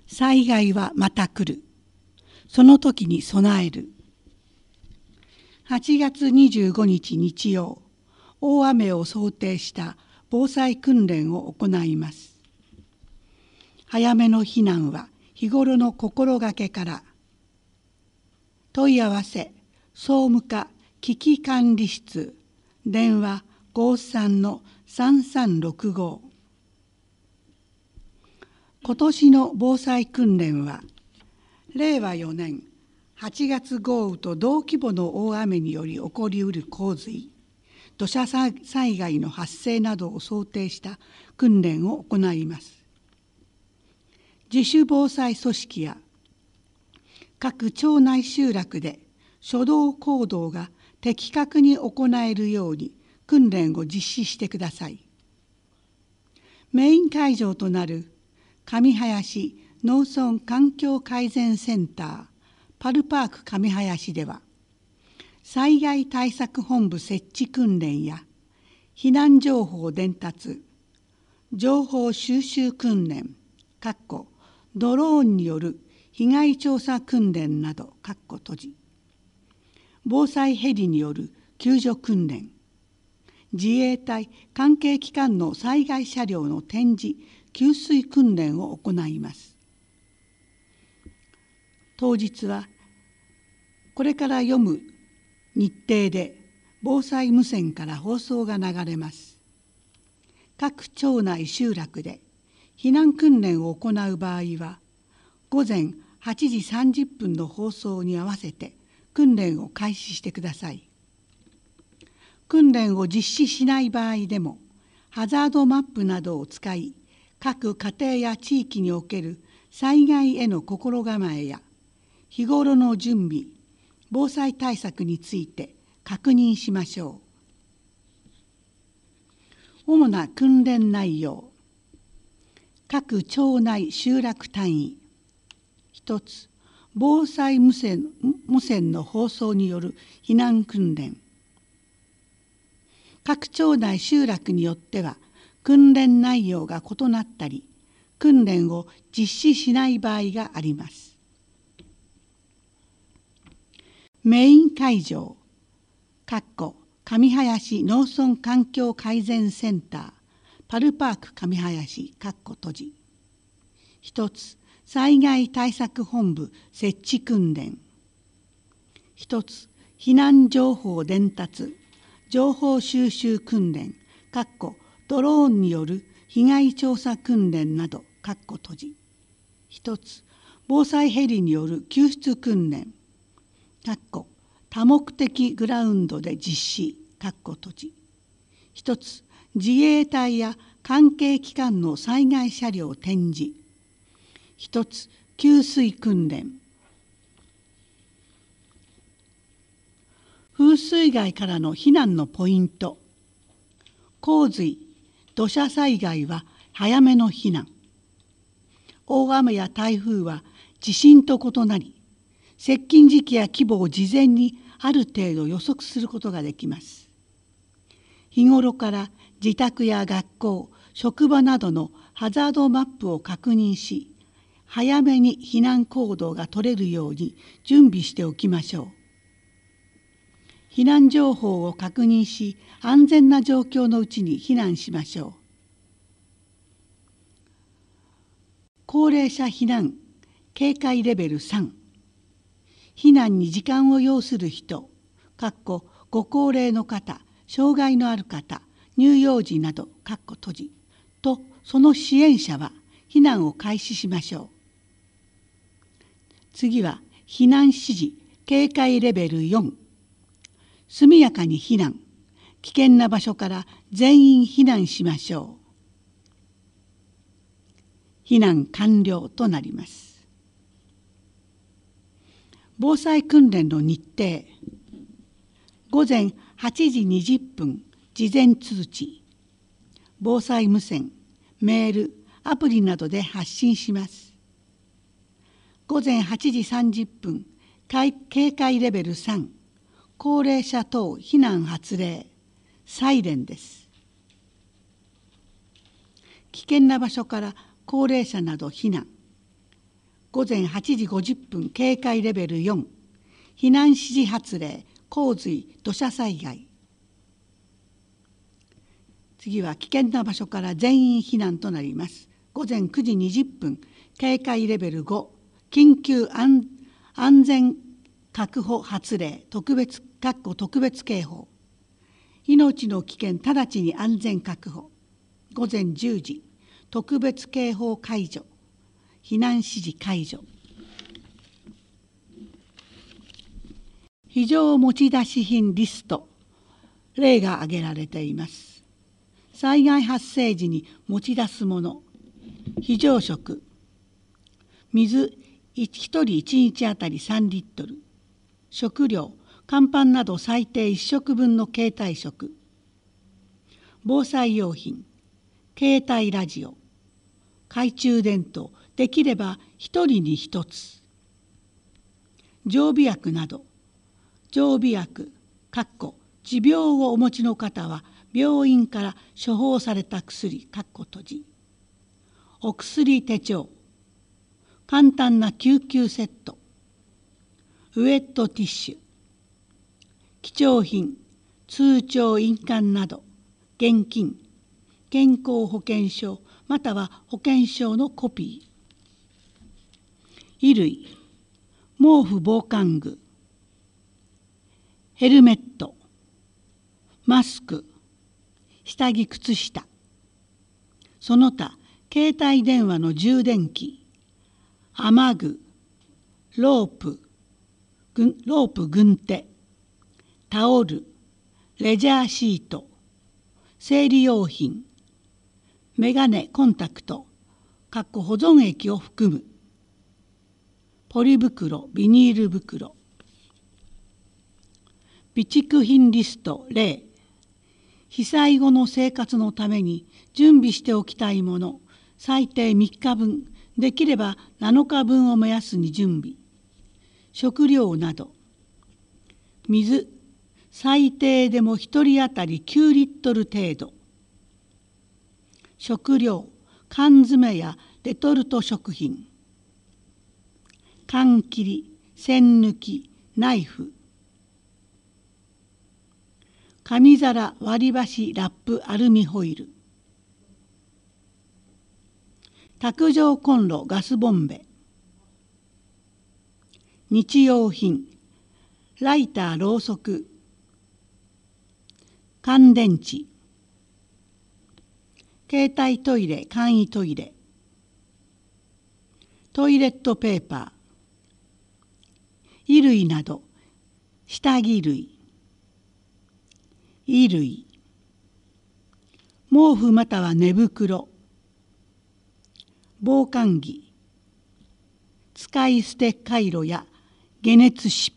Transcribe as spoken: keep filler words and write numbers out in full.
災害はまた来る。その時に備える。はちがつにじゅうごにち日曜、大雨を想定した防災訓練を行います。早めの避難は日頃の心がけから。問い合わせ、総務課危機管理室、電話 ごさんのさんさんろくご。今年の防災訓練は、れいわよねんはちがつ豪雨と同規模の大雨により起こりうる洪水、土砂災害の発生などを想定した訓練を行います。自主防災組織や各町内集落で初動行動が的確に行えるように訓練を実施してください。メイン会場となる上林農村環境改善センターパルパーク上林では、災害対策本部設置訓練や避難情報伝達、情報収集訓練、ドローンによる被害調査訓練など、閉じ、防災ヘリによる救助訓練、自衛隊関係機関の災害車両の展示・給水訓練を行います。当日はこれから読む日程で防災無線から放送が流れます。各町内集落で避難訓練を行う場合は、午前はちじさんじゅっぷんの放送に合わせて訓練を開始してください。訓練を実施しない場合でも、ハザードマップなどを使い、各家庭や地域における災害への心構えや、日頃の準備、防災対策について確認しましょう。主な訓練内容。各町内集落単位。一つ、防災無線、無線の放送による避難訓練。各町内集落によっては訓練内容が異なったり、訓練を実施しない場合があります。メイン会場、上林農村環境改善センター、パルパーク上林、閉じ。一つ、災害対策本部設置訓練。一つ、避難情報伝達、情報収集訓練、ドローンによる被害調査訓練など、閉じ。一つ、防災ヘリによる救出訓練、多目的グラウンドで実施、閉じ。一つ、自衛隊や関係機関の災害車両展示。一つ、給水訓練。風水害からの避難のポイント。洪水、土砂災害は早めの避難。大雨や台風は地震と異なり、接近時期や規模を事前にある程度予測することができます。日頃から自宅や学校、職場などのハザードマップを確認し、早めに避難行動が取れるように準備しておきましょう。避難情報を確認し、安全な状況のうちに避難しましょう。高齢者避難警戒レベルさん。避難に時間を要する人、ご高齢の方、障害のある方、乳幼児など、閉じとその支援者は避難を開始しましょう。次は避難指示警戒レベルよん。速やかに避難、危険な場所から全員避難しましょう。避難完了となります。防災訓練の日程。午前はちじにじゅっぷん、事前通知。防災無線、メール、アプリなどで発信します。午前はちじさんじゅっぷん、警戒レベルさん、高齢者等避難発令、サイレンです。危険な場所から高齢者など避難。 午前はちじごじゅっぷん警戒レベルよん、避難指示発令、洪水、土砂災害。次は危険な場所から全員避難となります。午前くじにじゅっぷん警戒レベルご、緊急 安, 安全確保発令、特別特別警報。命の危険直ちに安全確保。午前じゅうじ特別警報解除、避難指示解除。非常持ち出し品リスト、例が挙げられています。災害発生時に持ち出すもの、非常食、水ひとりいちにちあたりさんリットル、食料、乾パンなど最低いっ食分の携帯食、防災用品、携帯ラジオ、懐中電灯、できればひとりにひとつ、常備薬など、常備薬、かっこ持病をお持ちの方は病院から処方された薬、かっこ閉じ、お薬手帳、簡単な救急セット、ウェットティッシュ、貴重品、通帳印鑑など、現金、健康保険証または保険証のコピー、衣類、毛布防寒具、ヘルメット、マスク、下着靴下、その他携帯電話の充電器、雨具、ロープ、ロープ軍手、タオル、レジャーシート、生理用品、メガネ、コンタクト、かっこ保存液を含む、ポリ袋、ビニール袋、備蓄品リスト例、被災後の生活のために準備しておきたいもの、最低みっかぶん、できればなのかぶんを目安に準備、食料など、水、最低でもひとり当たりきゅうリットル程度、食料、缶詰やレトルト食品、缶切り、栓抜き、ナイフ、紙皿、割り箸、ラップ、アルミホイル、卓上コンロ、ガスボンベ、日用品、ライター、ろうそく、乾電池、携帯トイレ、簡易トイレ、トイレットペーパー、衣類など、下着類、衣類、毛布または寝袋、防寒着、使い捨てカイロや解熱湿